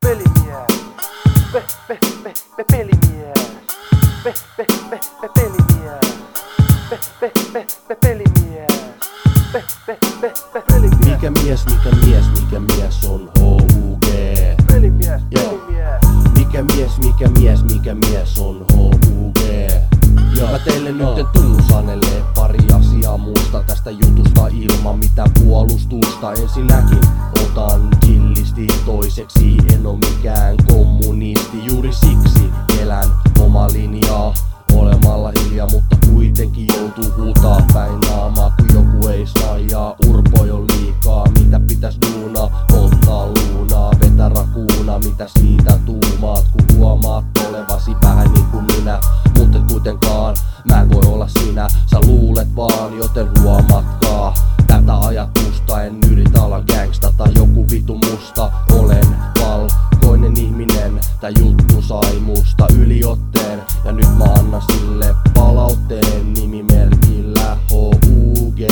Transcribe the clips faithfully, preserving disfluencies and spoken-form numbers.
Pelimies. Pe, pe, pe, pe, pelimies. Pe, pe, pe, pe, pelimies. Pe, pe, pe, pe, pelimies. Pe, pe, pe, pe, pelimies. Mikä mies, mikä mies, mikä mies on H U G? Pelimies, Joo. pelimies. Mikä mies, mikä mies, mikä mies on H U G? Joo. Mä teille nyt tunnusanelee pari asiaa muusta tästä jutusta ilman mitään puolustusta. Ensinnäkin otan killisti, toiseksi en oo mikään kommunisti. Juuri siksi elän oma linjaa olemalla hiljaa, mutta kuitenkin joutuu huutaa päin naamaa, kun joku ei snaijaa. Urpoi on liikaa, mitä pitäis duunaa, polttaa luunaa, vetä rakuuna, mitä siitä tuumaat, kun huomaat olevasi vähän niin kuin minä, mutta kuitenkaan mä en voi olla sinä. Sä luulet vaan, joten huomatkaa tätä ajatusta. En yritä olla gangsta tai joku vitu musta. Olen valkoinen ihminen, tää juttu sai musta yliotteen, ja nyt mä annan sille palautteen nimimerkillä H U G.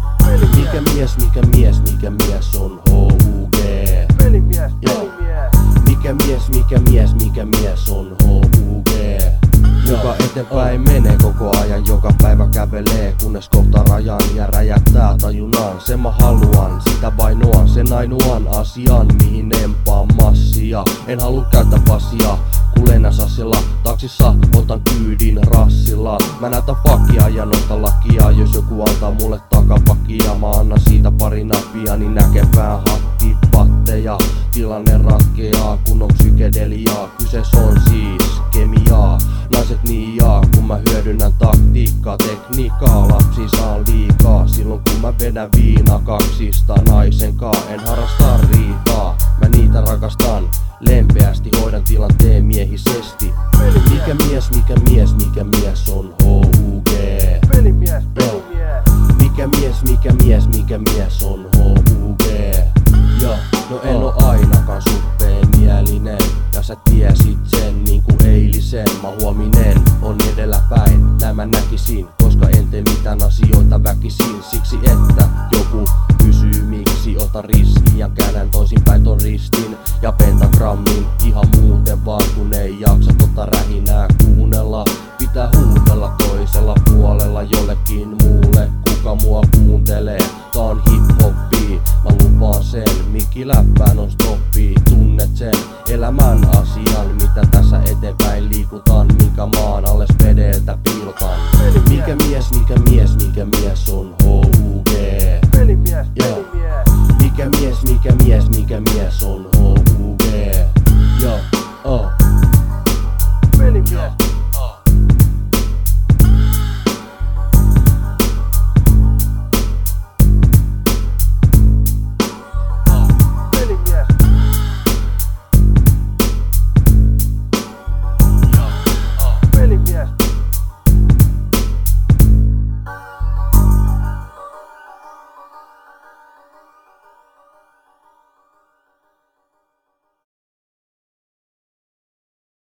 Mikä mies, mikä mies, mikä mies on H U G? Pelimies, Joo. pelimies. Mikä mies, mikä mies, mikä mies on H U G? Joka eteenpäin menee koko ajan, joka päivä kävelee, kunnes kohta rajan ja räjähtää tajunnan. Sen mä haluan, sitä vainoan, sen ainoan asian, mihin empaan massia. En halua käyttää passia, kun lennän sassilla, taksissa otan kyydin rassilla. Mä näytän fakia ja nostan lakia, jos joku antaa mulle takapakia. Mä annan siitä pari nappia, niin näkepää hatti patteja. Tilanne ratkeaa, kun on psykedeliaa. Kyseessä on siis kemiaa. Naiset niin jaa, kun mä hyödynnän taktiikkaa, tekniikkaa. Lapsi saan liikaa, silloin kun mä vedän viina kaksista naisenkaan. En harrasta riitaa, mä niitä rakastan. Lempeästi hoidan tilanteen miehisesti. Mikä mies, mikä mies, mikä mies on H U G? Pelimies, Joo. pelimies. Mikä mies, mikä mies, mikä mies on H U G? Joo, no en oo ainakaan suppeen mielinen, ja sä tiesit sen niinku eilisen. Mä huominen on edelläpäin, näin mä näkisin, koska en tee mitään asioita väkisin. Siksi että joku kysyy miksi, otan riskin ja käännän toisinpäin ton ristin ja pentagrammin. Ihan muuten vaan kun ei jaksa tota rähinää kuunnella. Pitää huudella toisella puolella jollekin muulle, kuka mua kuuntelee. Tää on hip-hoppia, mä lupaan sen, mikki läppään on stoppi. Tunnet sen elämän asian, mitä tässä eteenpäin liikutaan, minkä maan alles vedeltä pilkan. Mikä mies, mikä mies, mikä mies on H U G? Pelimies, Joo. pelimies. Mikä mies, mikä mies, mikä mies on H